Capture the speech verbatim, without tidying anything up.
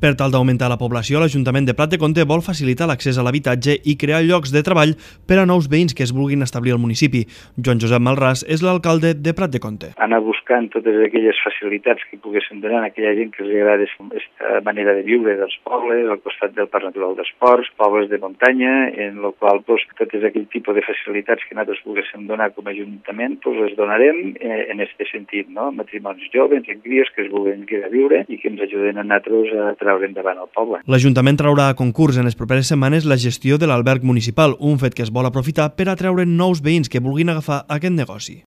Per tal d'augmentar la població, l'Ajuntament de Prat de Comte vol facilitar l'accés a l'habitatge i crear llocs de treball per a nous veïns que es vulguin establir al municipi. Joan Josep Malràs és l'alcalde de Prat de Comte. Anar buscant totes aquelles facilitats que poguessin donar a aquella gent que els agrada aquesta manera de viure dels pobles, al costat del Parc Natural d'Esports, pobles de muntanya, en el qual doncs, totes aquell tipus de facilitats que nosaltres poguéssim donar com a Ajuntament doncs, les donarem eh, en aquest sentit, no? Matrimonis joves, cries que es vulguin quedar a viure i que ens ajuden a nosaltres a treure endavant el poble. L'Ajuntament traurà a concurs en les properes setmanes la gestió de l'alberg municipal, un fet que es vol aprofitar per atreure nous veïns que vulguin agafar aquest negoci.